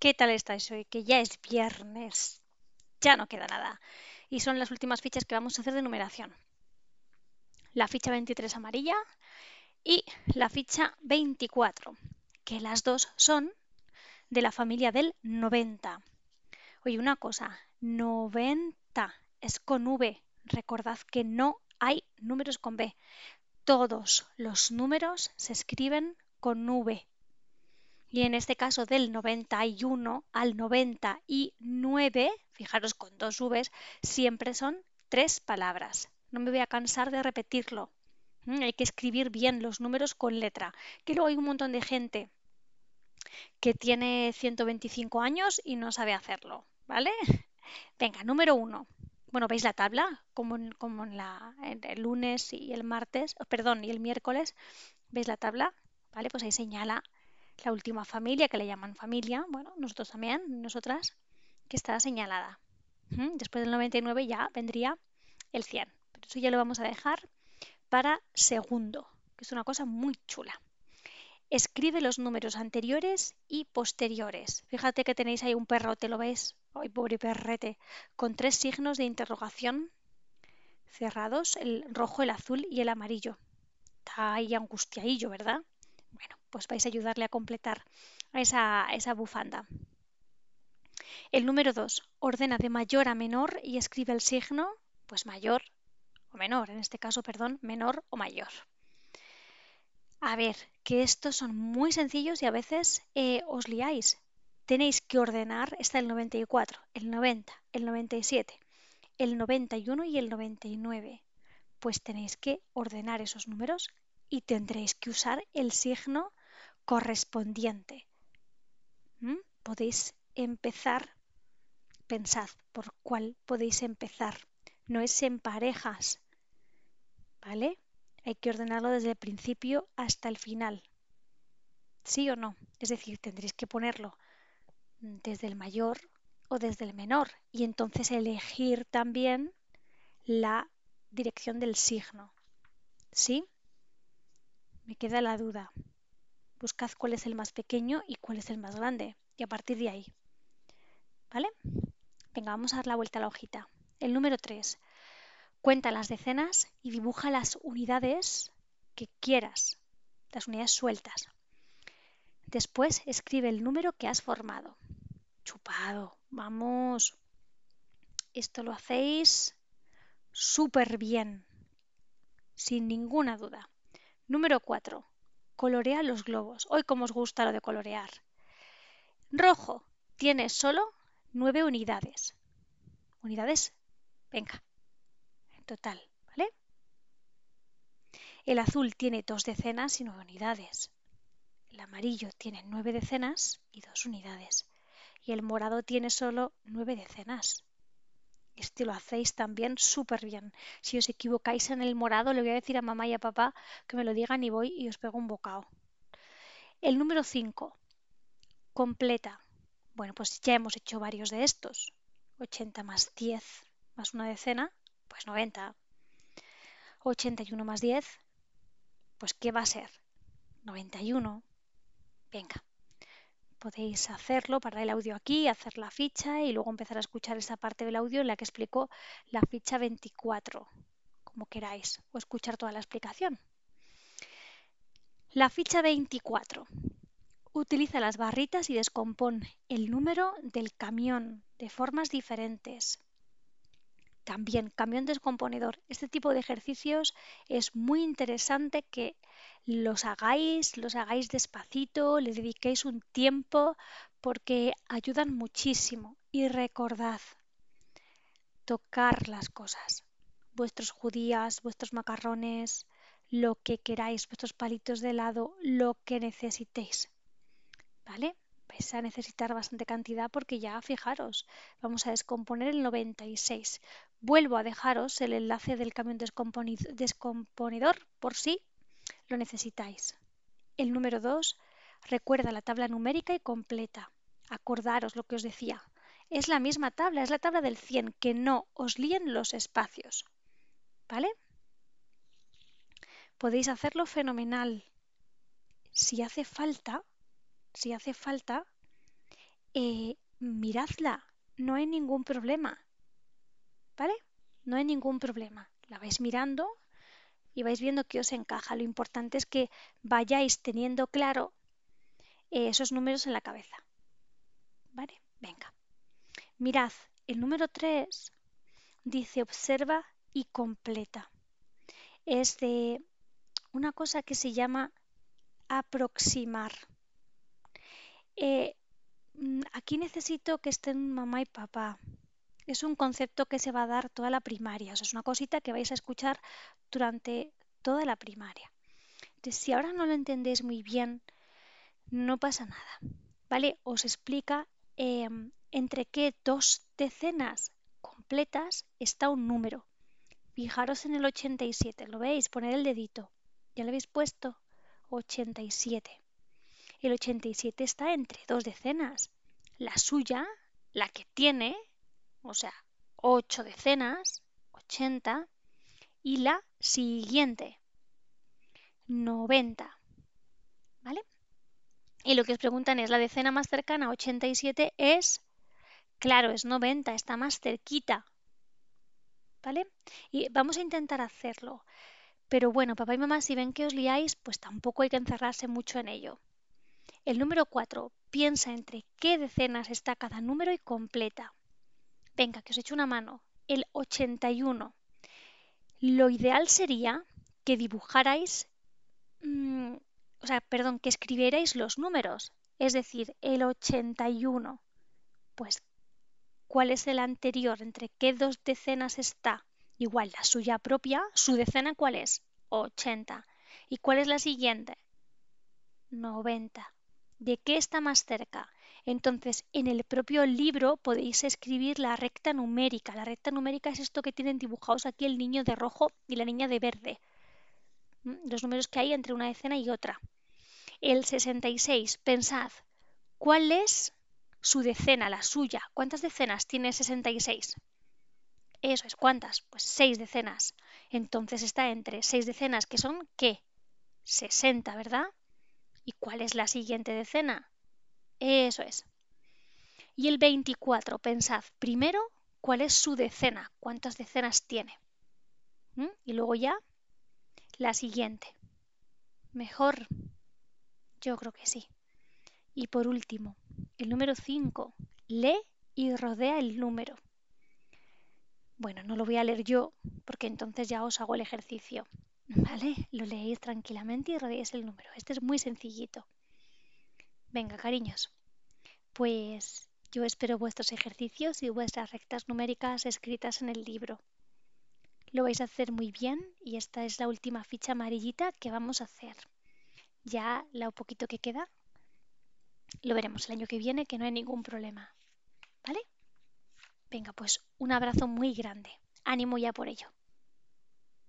¿Qué tal estáis hoy? Que ya es viernes, ya no queda nada. Y son las últimas fichas que vamos a hacer de numeración. La ficha 23 amarilla y la ficha 24, que las dos son de la familia del 90. Oye, una cosa, 90 es con V. Recordad que no hay números con B. Todos los números se escriben con V. Y en este caso del 91 al 99, fijaros con dos Vs, siempre son tres palabras. No me voy a cansar de repetirlo. Hay que escribir bien los números con letra. Que luego hay un montón de gente que tiene 125 años y no sabe hacerlo, ¿vale? Venga, número uno. Bueno, ¿veis la tabla? En el lunes y el martes, perdón, y el miércoles, ¿veis la tabla? ¿Vale? Pues ahí señala la última familia, que le llaman familia, bueno, nosotros también, nosotras, que está señalada. Después del 99 ya vendría el 100, pero eso ya lo vamos a dejar para segundo, que es una cosa muy chula. Escribe los números anteriores y posteriores. Fíjate que tenéis ahí un perrote, ¿lo veis? ¡Ay, pobre perrete! Con tres signos de interrogación cerrados, el rojo, el azul y el amarillo. Está ahí angustiadillo, ¿verdad? Bueno, pues vais a ayudarle a completar esa bufanda. El número 2. Ordena de mayor a menor y escribe el signo, pues mayor o menor, en este caso, perdón, menor o mayor. A ver, que estos son muy sencillos y a veces os liáis. Tenéis que ordenar, está el 94, el 90, el 97, el 91 y el 99. Pues tenéis que ordenar esos números y tendréis que usar el signo correspondiente. Podéis empezar, pensad por cuál podéis empezar. No es en parejas, ¿vale? Hay que ordenarlo desde el principio hasta el final. ¿Sí o no? Es decir, tendréis que ponerlo desde el mayor o desde el menor y entonces elegir también la dirección del signo. ¿Sí? Me queda la duda. Buscad cuál es el más pequeño y cuál es el más grande y a partir de ahí. ¿Vale? Venga, vamos a dar la vuelta a la hojita. El número 3. Cuenta las decenas y dibuja las unidades que quieras, las unidades sueltas. Después escribe el número que has formado. Chupado, vamos. Esto lo hacéis súper bien, sin ninguna duda. Número 4. Colorea los globos. Hoy cómo os gusta lo de colorear. Rojo tiene solo 9 unidades. Unidades, venga, en total, ¿vale? El azul tiene 2 decenas y 9 unidades. El amarillo tiene 9 decenas y 2 unidades. Y el morado tiene solo 9 decenas. Este lo hacéis también súper bien. Si os equivocáis en el morado, le voy a decir a mamá y a papá que me lo digan y voy y os pego un bocado. El número 5. Completa. Bueno, pues ya hemos hecho varios de estos. 80 más 10 más una decena, pues 90. 81 más 10, pues ¿qué va a ser? 91. Venga, podéis hacerlo, parar el audio aquí, hacer la ficha y luego empezar a escuchar esa parte del audio en la que explico la ficha 24, como queráis, o escuchar toda la explicación. La ficha 24. Utiliza las barritas y descompone el número del camión de formas diferentes. También camión descomponedor. Este tipo de ejercicios es muy interesante que los hagáis despacito, le dediquéis un tiempo porque ayudan muchísimo. Y recordad, tocar las cosas. Vuestros judías, vuestros macarrones, lo que queráis, vuestros palitos de helado, lo que necesitéis. ¿Vale? Vais a necesitar bastante cantidad porque ya, fijaros, vamos a descomponer el 96. Vuelvo a dejaros el enlace del camión descomponedor por si lo necesitáis. El número 2, recuerda la tabla numérica y completa. Acordaros lo que os decía. Es la misma tabla, es la tabla del 100, que no os líen los espacios. ¿Vale? Podéis hacerlo fenomenal. Si hace falta, miradla, no hay ningún problema, ¿vale? No hay ningún problema. La vais mirando y vais viendo que os encaja. Lo importante es que vayáis teniendo claro esos números en la cabeza, ¿vale? Venga, mirad, el número 3 dice observa y completa. Es de una cosa que se llama aproximar. Aquí necesito que estén mamá y papá. Es un concepto que se va a dar toda la primaria, o sea, es una cosita que vais a escuchar durante toda la primaria. Entonces, si ahora no lo entendéis muy bien, no pasa nada, ¿vale? Os explica entre qué dos decenas completas está un número. Fijaros en el 87, ¿lo veis? Poner el dedito. ¿Ya lo habéis puesto? 87. El 87 está entre dos decenas. La suya, la que tiene, o sea, 8 decenas, 80, y la siguiente, 90, ¿vale? Y lo que os preguntan es, la decena más cercana a 87 es, claro, es 90, está más cerquita, ¿vale? Y vamos a intentar hacerlo. Pero bueno, papá y mamá, si ven que os liáis, pues tampoco hay que encerrarse mucho en ello. El número 4, piensa entre qué decenas está cada número y completa. Venga, que os echo una mano. El 81. Lo ideal sería que dibujarais, que escribierais los números. Es decir, el 81. Pues, ¿cuál es el anterior? ¿Entre qué dos decenas está? Igual, la suya propia, ¿su decena cuál es? 80. ¿Y cuál es la siguiente? 90. ¿De qué está más cerca? Entonces, en el propio libro podéis escribir la recta numérica. La recta numérica es esto que tienen dibujados aquí el niño de rojo y la niña de verde. Los números que hay entre una decena y otra. El 66, pensad, ¿cuál es su decena, la suya? ¿Cuántas decenas tiene 66? Eso es, ¿cuántas? Pues 6 decenas. Entonces está entre 6 decenas que son, ¿qué? 60, ¿verdad? ¿Y cuál es la siguiente decena? Eso es. Y el 24, pensad primero cuál es su decena, cuántas decenas tiene. Y luego ya la siguiente. Mejor, yo creo que sí. Y por último, el número 5, lee y rodea el número. Bueno, no lo voy a leer yo porque entonces ya os hago el ejercicio. ¿Vale? Lo leéis tranquilamente y rodeáis el número. Este es muy sencillito. Venga, cariños. Pues yo espero vuestros ejercicios y vuestras rectas numéricas escritas en el libro. Lo vais a hacer muy bien y esta es la última ficha amarillita que vamos a hacer. Ya lo poquito que queda lo veremos el año que viene, que no hay ningún problema. ¿Vale? Venga, pues un abrazo muy grande. Ánimo ya por ello.